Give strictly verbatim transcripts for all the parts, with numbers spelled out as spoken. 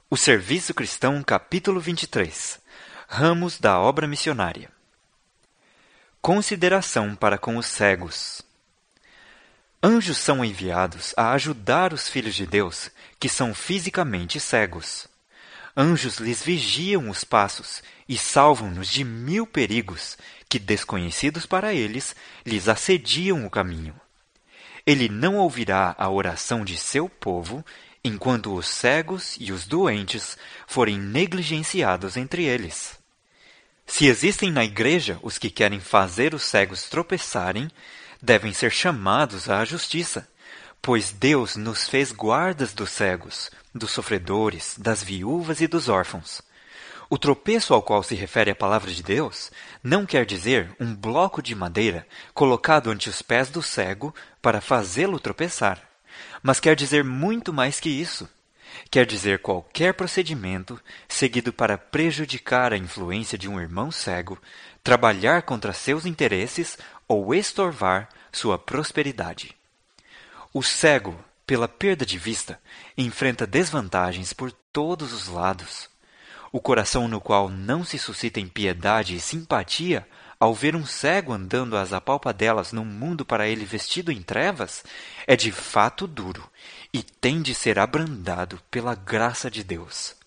O Serviço Cristão, capítulo vinte e três. Ramos da obra missionária. Consideração para com os cegos. Anjos são enviados a ajudar os filhos de Deus, que são fisicamente cegos. Anjos lhes vigiam os passos e salvam-nos de mil perigos que, desconhecidos para eles, lhes assediam o caminho. Ele não ouvirá a oração de seu povo, enquanto os cegos e os doentes forem negligenciados entre eles. Se existem na igreja os que querem fazer os cegos tropeçarem, devem ser chamados à justiça, pois Deus nos fez guardas dos cegos, dos sofredores, das viúvas e dos órfãos. O tropeço ao qual se refere a palavra de Deus não quer dizer um bloco de madeira colocado ante os pés do cego para fazê-lo tropeçar, mas quer dizer muito mais que isso. Quer dizer qualquer procedimento seguido para prejudicar a influência de um irmão cego, trabalhar contra seus interesses ou estorvar sua prosperidade. O cego, pela perda de vista, enfrenta desvantagens por todos os lados. O coração no qual não se suscitem piedade e simpatia ao ver um cego andando às apalpadelas num mundo para ele vestido em trevas, é de fato duro e tem de ser abrandado pela graça de Deus.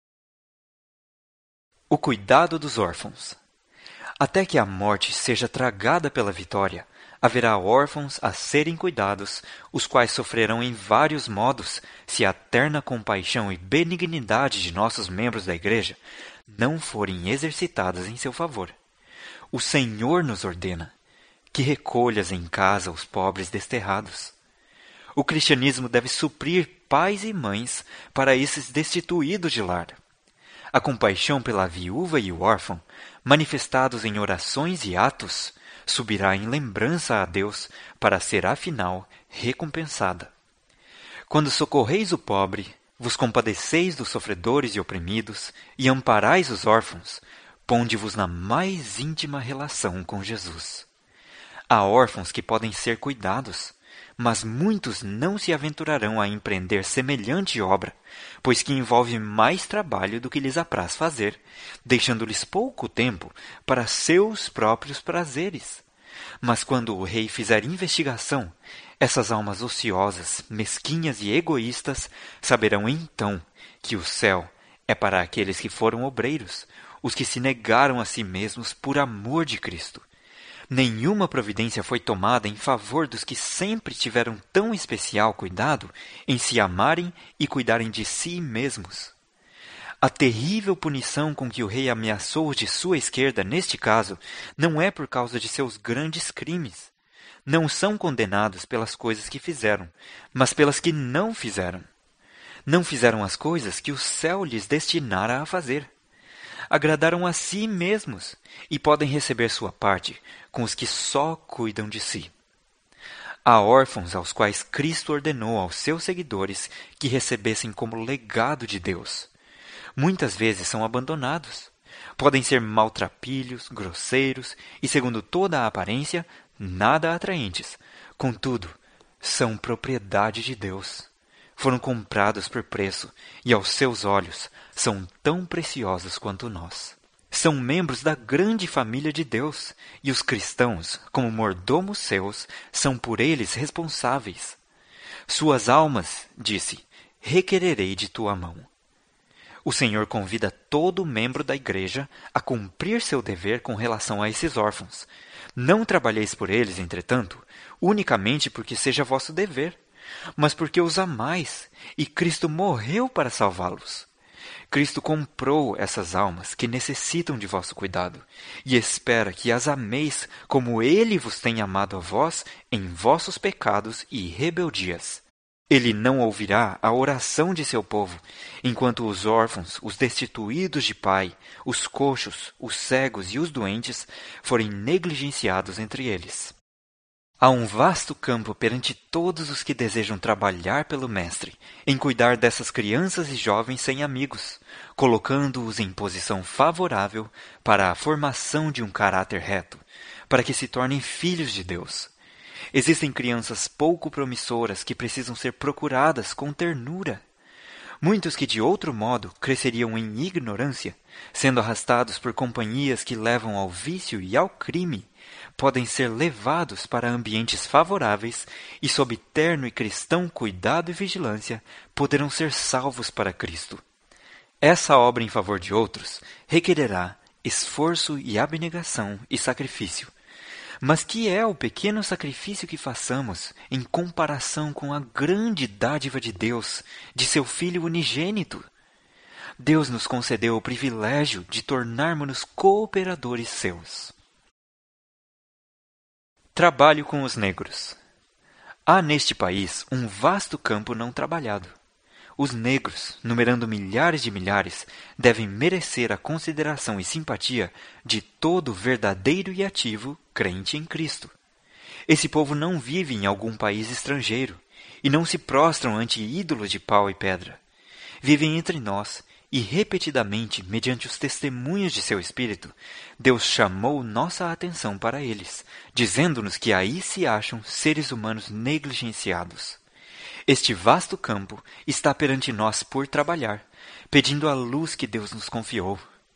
O cuidado dos órfãos. Até que a morte seja tragada pela vitória, haverá órfãos a serem cuidados, os quais sofrerão em vários modos se a terna compaixão e benignidade de nossos membros da igreja não forem exercitadas em seu favor. O Senhor nos ordena que recolhas em casa os pobres desterrados. O cristianismo deve suprir pais e mães para esses destituídos de lar. A compaixão pela viúva e o órfão, manifestados em orações e atos, subirá em lembrança a Deus para ser, afinal, recompensada. Quando socorreis o pobre, vos compadeceis dos sofredores e oprimidos, e amparais os órfãos, ponde-vos na mais íntima relação com Jesus. Há órfãos que podem ser cuidados, mas muitos não se aventurarão a empreender semelhante obra, pois que envolve mais trabalho do que lhes apraz fazer, deixando-lhes pouco tempo para seus próprios prazeres. Mas quando o rei fizer investigação, essas almas ociosas, mesquinhas e egoístas saberão então que o céu é para aqueles que foram obreiros, os que se negaram a si mesmos por amor de Cristo. Nenhuma providência foi tomada em favor dos que sempre tiveram tão especial cuidado em se amarem e cuidarem de si mesmos. A terrível punição com que o rei ameaçou os de sua esquerda, neste caso, não é por causa de seus grandes crimes. Não são condenados pelas coisas que fizeram, mas pelas que não fizeram. Não fizeram as coisas que o céu lhes destinara a fazer. Agradaram a si mesmos e podem receber sua parte com os que só cuidam de si. Há órfãos aos quais Cristo ordenou aos seus seguidores que recebessem como legado de Deus. Muitas vezes são abandonados. Podem ser maltrapilhos, grosseiros e, segundo toda a aparência, nada atraentes. Contudo, são propriedade de Deus. Foram comprados por preço e, aos seus olhos, são tão preciosos quanto nós. São membros da grande família de Deus, e os cristãos, como mordomos seus, são por eles responsáveis. Suas almas, disse, requererei de tua mão. O Senhor convida todo membro da igreja a cumprir seu dever com relação a esses órfãos. Não trabalheis por eles, entretanto, unicamente porque seja vosso dever, mas porque os amais, e Cristo morreu para salvá-los. Cristo comprou essas almas que necessitam de vosso cuidado, e espera que as ameis como Ele vos tem amado a vós em vossos pecados e rebeldias. Ele não ouvirá a oração de seu povo, enquanto os órfãos, os destituídos de pai, os coxos, os cegos e os doentes forem negligenciados entre eles. Há um vasto campo perante todos os que desejam trabalhar pelo Mestre, em cuidar dessas crianças e jovens sem amigos, colocando-os em posição favorável para a formação de um caráter reto, para que se tornem filhos de Deus. Existem crianças pouco promissoras que precisam ser procuradas com ternura. Muitos que de outro modo cresceriam em ignorância, sendo arrastados por companhias que levam ao vício e ao crime, podem ser levados para ambientes favoráveis e, sob terno e cristão cuidado e vigilância, poderão ser salvos para Cristo. Essa obra em favor de outros requererá esforço e abnegação e sacrifício. Mas que é o pequeno sacrifício que façamos em comparação com a grande dádiva de Deus, de seu Filho unigênito? Deus nos concedeu o privilégio de tornarmos-nos cooperadores seus. Trabalho com os negros. Há neste país um vasto campo não trabalhado. Os negros, numerando milhares de milhares, devem merecer a consideração e simpatia de todo verdadeiro e ativo crente em Cristo. Esse povo não vive em algum país estrangeiro e não se prostram ante ídolos de pau e pedra. Vivem entre nós e, repetidamente, mediante os testemunhos de seu Espírito, Deus chamou nossa atenção para eles, dizendo-nos que aí se acham seres humanos negligenciados. Este vasto campo está perante nós por trabalhar, pedindo a luz que Deus nos confiou.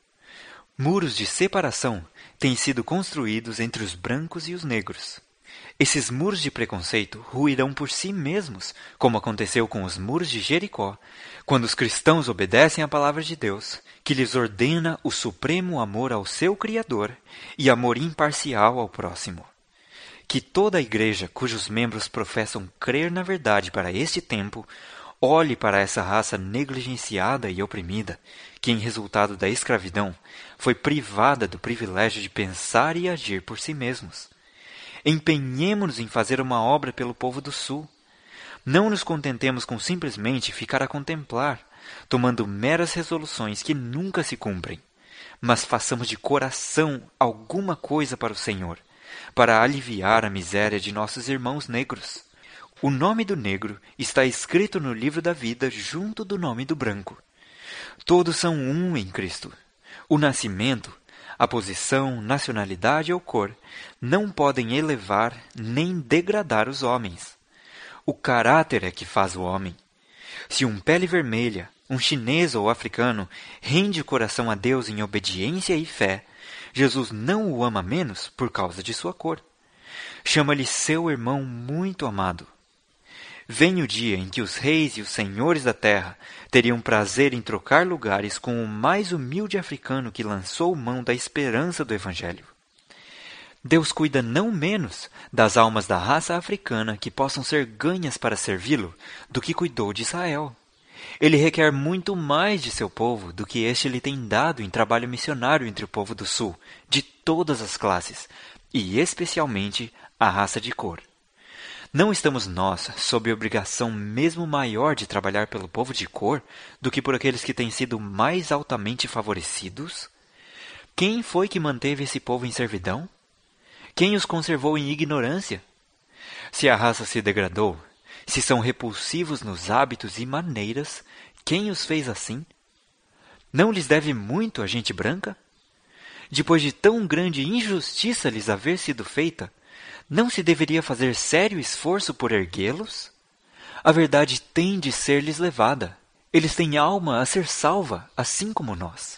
Muros de separação têm sido construídos entre os brancos e os negros. Esses muros de preconceito ruirão por si mesmos, como aconteceu com os muros de Jericó, quando os cristãos obedecem à palavra de Deus, que lhes ordena o supremo amor ao seu Criador e amor imparcial ao próximo. Que toda a igreja cujos membros professam crer na verdade para este tempo, olhe para essa raça negligenciada e oprimida, que em resultado da escravidão foi privada do privilégio de pensar e agir por si mesmos. Empenhemo-nos em fazer uma obra pelo povo do Sul. Não nos contentemos com simplesmente ficar a contemplar, tomando meras resoluções que nunca se cumprem, mas façamos de coração alguma coisa para o Senhor, para aliviar a miséria de nossos irmãos negros. O nome do negro está escrito no livro da vida junto do nome do branco. Todos são um em Cristo. O nascimento, a posição, nacionalidade ou cor não podem elevar nem degradar os homens. O caráter é que faz o homem. Se um pele vermelha, um chinês ou africano, rende o coração a Deus em obediência e fé, Jesus não o ama menos por causa de sua cor. Chama-lhe seu irmão muito amado. Vem o dia em que os reis e os senhores da terra teriam prazer em trocar lugares com o mais humilde africano que lançou mão da esperança do Evangelho. Deus cuida não menos das almas da raça africana que possam ser ganhas para servi-lo do que cuidou de Israel. Ele requer muito mais de seu povo do que este lhe tem dado em trabalho missionário entre o povo do Sul, de todas as classes, e especialmente a raça de cor. Não estamos nós sob obrigação mesmo maior de trabalhar pelo povo de cor do que por aqueles que têm sido mais altamente favorecidos? Quem foi que manteve esse povo em servidão? Quem os conservou em ignorância? Se a raça se degradou, se são repulsivos nos hábitos e maneiras, quem os fez assim? Não lhes deve muito a gente branca? Depois de tão grande injustiça lhes haver sido feita, não se deveria fazer sério esforço por erguê-los? A verdade tem de ser-lhes levada. Eles têm alma a ser salva, assim como nós.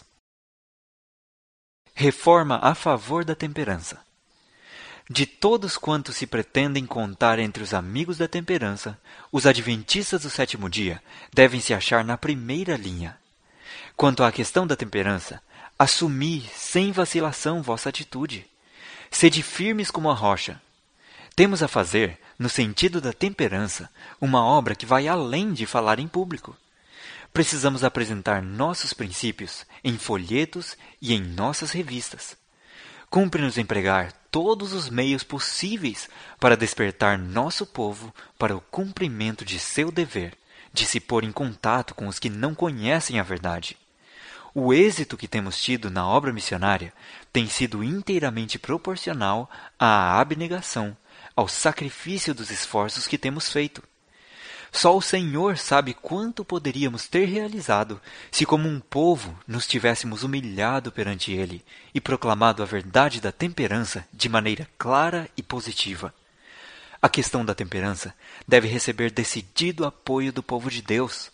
Reforma a favor da temperança. De todos quantos se pretendem contar entre os amigos da temperança, os adventistas do sétimo dia devem se achar na primeira linha. Quanto à questão da temperança, assumi sem vacilação vossa atitude. Sede firmes como a rocha. Temos a fazer, no sentido da temperança, uma obra que vai além de falar em público. Precisamos apresentar nossos princípios em folhetos e em nossas revistas. Cumpre-nos empregar todos os meios possíveis para despertar nosso povo para o cumprimento de seu dever, de se pôr em contato com os que não conhecem a verdade. O êxito que temos tido na obra missionária tem sido inteiramente proporcional à abnegação, ao sacrifício dos esforços que temos feito. Só o Senhor sabe quanto poderíamos ter realizado se como um povo nos tivéssemos humilhado perante Ele e proclamado a verdade da temperança de maneira clara e positiva. A questão da temperança deve receber decidido apoio do povo de Deus.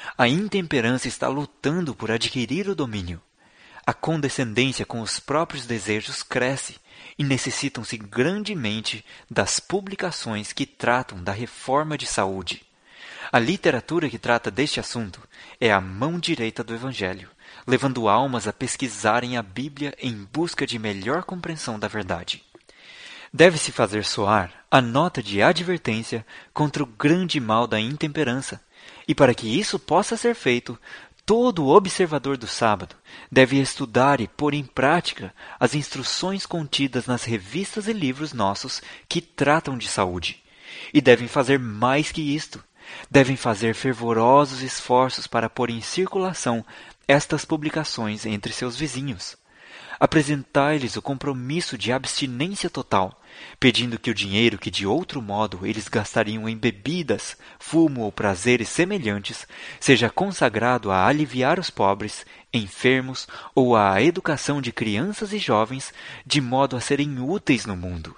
A intemperança está lutando por adquirir o domínio. A condescendência com os próprios desejos cresce e necessitam-se grandemente das publicações que tratam da reforma de saúde. A literatura que trata deste assunto é a mão direita do Evangelho, levando almas a pesquisarem a Bíblia em busca de melhor compreensão da verdade. Deve-se fazer soar a nota de advertência contra o grande mal da intemperança, e para que isso possa ser feito, todo observador do sábado deve estudar e pôr em prática as instruções contidas nas revistas e livros nossos que tratam de saúde. E devem fazer mais que isto. Devem fazer fervorosos esforços para pôr em circulação estas publicações entre seus vizinhos. Apresentar-lhes o compromisso de abstinência total, pedindo que o dinheiro que de outro modo eles gastariam em bebidas, fumo ou prazeres semelhantes, seja consagrado a aliviar os pobres, enfermos ou à educação de crianças e jovens, de modo a serem úteis no mundo.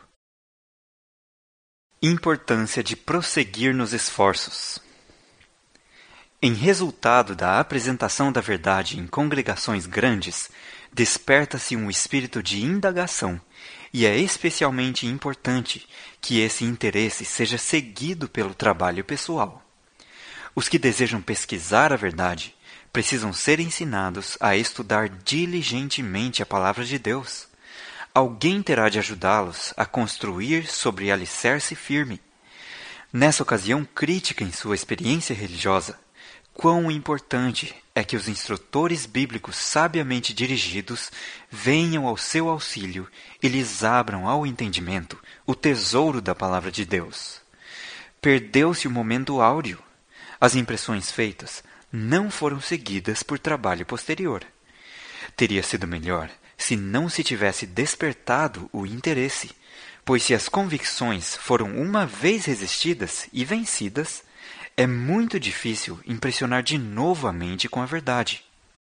Importância de prosseguir nos esforços. Em resultado da apresentação da verdade em congregações grandes, desperta-se um espírito de indagação, e é especialmente importante que esse interesse seja seguido pelo trabalho pessoal. Os que desejam pesquisar a verdade precisam ser ensinados a estudar diligentemente a palavra de Deus. Alguém terá de ajudá-los a construir sobre alicerce firme. Nessa ocasião crítica em sua experiência religiosa, quão importante é que os instrutores bíblicos sabiamente dirigidos venham ao seu auxílio e lhes abram ao entendimento o tesouro da palavra de Deus. Perdeu-se o momento áureo. As impressões feitas não foram seguidas por trabalho posterior. Teria sido melhor se não se tivesse despertado o interesse, pois se as convicções foram uma vez resistidas e vencidas, é muito difícil impressionar de novo a mente com a verdade.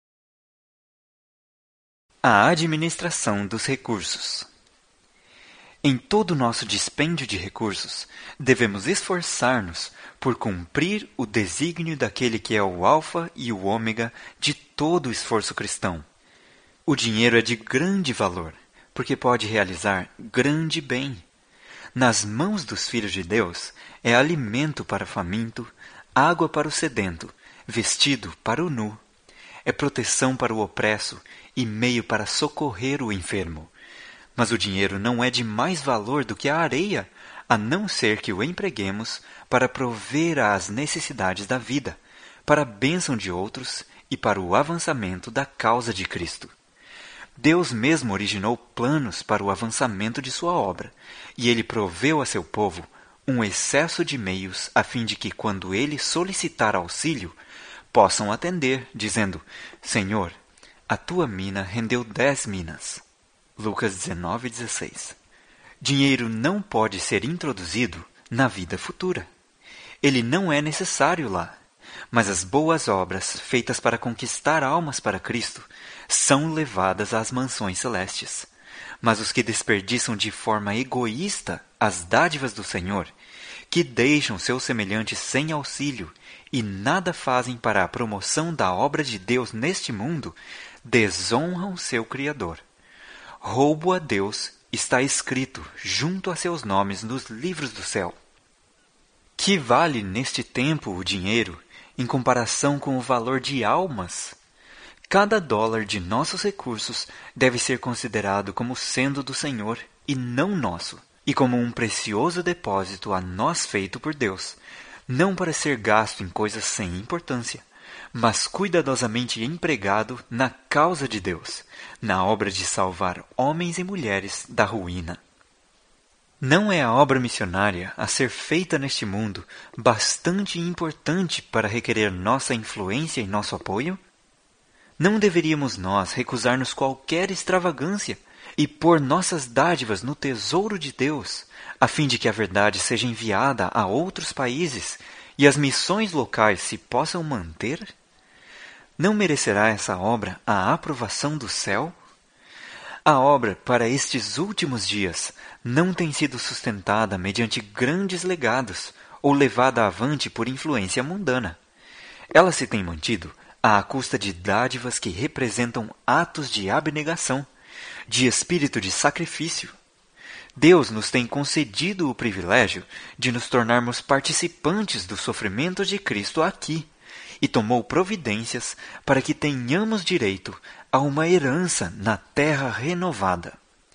A administração dos recursos. Em todo o nosso dispêndio de recursos, devemos esforçar-nos por cumprir o desígnio daquele que é o alfa e o ômega de todo o esforço cristão. O dinheiro é de grande valor, porque pode realizar grande bem. Nas mãos dos filhos de Deus é alimento para o faminto, água para o sedento, vestido para o nu. É proteção para o opresso e meio para socorrer o enfermo. Mas o dinheiro não é de mais valor do que a areia, a não ser que o empreguemos para prover às necessidades da vida, para a bênção de outros e para o avançamento da causa de Cristo. Deus mesmo originou planos para o avançamento de sua obra, e ele proveu a seu povo um excesso de meios a fim de que, quando ele solicitar auxílio, possam atender, dizendo: Senhor, a tua mina rendeu dez minas. Lucas dezenove, dezesseis. Dinheiro não pode ser introduzido na vida futura. Ele não é necessário lá, mas as boas obras feitas para conquistar almas para Cristo são levadas às mansões celestes. Mas os que desperdiçam de forma egoísta as dádivas do Senhor, que deixam seus semelhantes sem auxílio e nada fazem para a promoção da obra de Deus neste mundo, desonram seu Criador. Roubo a Deus está escrito junto a seus nomes nos livros do céu. Que vale neste tempo o dinheiro em comparação com o valor de almas? Cada dólar de nossos recursos deve ser considerado como sendo do Senhor e não nosso, e como um precioso depósito a nós feito por Deus, não para ser gasto em coisas sem importância, mas cuidadosamente empregado na causa de Deus, na obra de salvar homens e mulheres da ruína. Não é a obra missionária a ser feita neste mundo bastante importante para requerer nossa influência e nosso apoio? Não deveríamos nós recusar-nos qualquer extravagância e pôr nossas dádivas no tesouro de Deus, a fim de que a verdade seja enviada a outros países e as missões locais se possam manter? Não merecerá essa obra a aprovação do céu? A obra para estes últimos dias não tem sido sustentada mediante grandes legados ou levada avante por influência mundana. Ela se tem mantido à custa de dádivas que representam atos de abnegação, de espírito de sacrifício. Deus nos tem concedido o privilégio de nos tornarmos participantes dos sofrimentos de Cristo aqui, e tomou providências para que tenhamos direito a uma herança na terra renovada.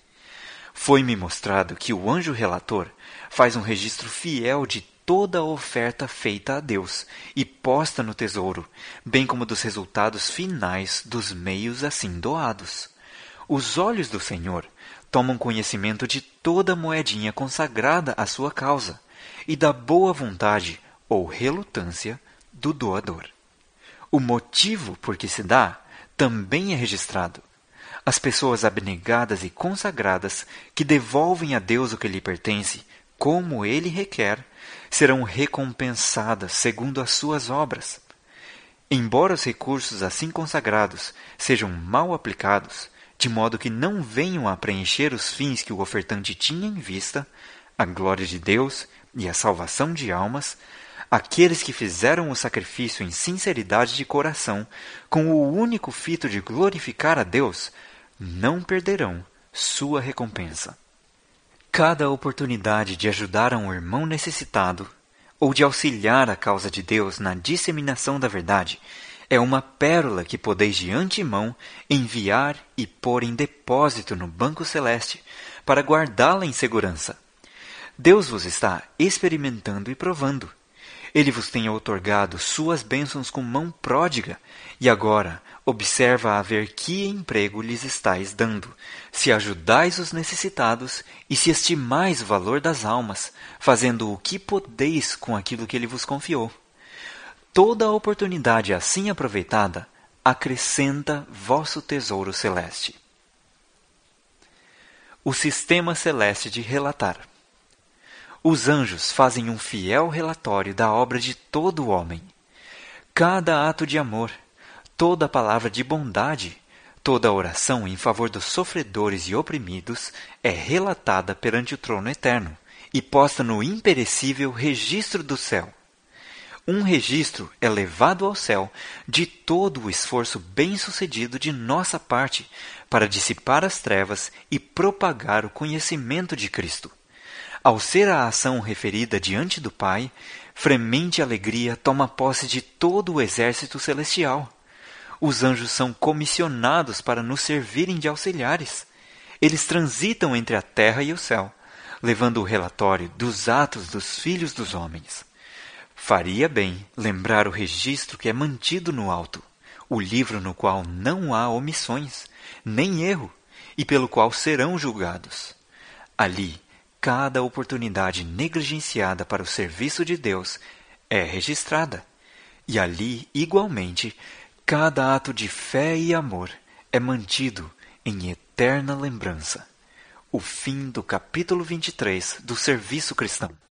Foi-me mostrado que o anjo relator faz um registro fiel de toda a oferta feita a Deus e posta no tesouro, bem como dos resultados finais dos meios assim doados. Os olhos do Senhor tomam conhecimento de toda moedinha consagrada à sua causa e da boa vontade ou relutância do doador. O motivo por que se dá também é registrado. As pessoas abnegadas e consagradas que devolvem a Deus o que lhe pertence, como Ele requer, serão recompensadas segundo as suas obras. Embora os recursos assim consagrados sejam mal aplicados, de modo que não venham a preencher os fins que o ofertante tinha em vista, a glória de Deus e a salvação de almas, aqueles que fizeram o sacrifício em sinceridade de coração, com o único fito de glorificar a Deus, não perderão sua recompensa. Cada oportunidade de ajudar a um irmão necessitado, ou de auxiliar a causa de Deus na disseminação da verdade, é uma pérola que podeis de antemão enviar e pôr em depósito no banco celeste, para guardá-la em segurança. Deus vos está experimentando e provando. Ele vos tem outorgado suas bênçãos com mão pródiga, e agora observa a ver que emprego lhes estáis dando, se ajudais os necessitados e se estimais o valor das almas, fazendo o que podeis com aquilo que ele vos confiou. Toda a oportunidade assim aproveitada acrescenta vosso tesouro celeste. O sistema celeste de relatar. Os anjos fazem um fiel relatório da obra de todo o homem. Cada ato de amor, toda palavra de bondade, toda oração em favor dos sofredores e oprimidos é relatada perante o trono eterno e posta no imperecível registro do céu. Um registro é levado ao céu de todo o esforço bem-sucedido de nossa parte para dissipar as trevas e propagar o conhecimento de Cristo. Ao ser a ação referida diante do Pai, fremente alegria toma posse de todo o exército celestial. Os anjos são comissionados para nos servirem de auxiliares. Eles transitam entre a terra e o céu, levando o relatório dos atos dos filhos dos homens. Faria bem lembrar o registro que é mantido no alto, o livro no qual não há omissões, nem erro, e pelo qual serão julgados. Ali, cada oportunidade negligenciada para o serviço de Deus é registrada, e ali, igualmente, cada ato de fé e amor é mantido em eterna lembrança. O fim do capítulo vinte e três do Serviço Cristão.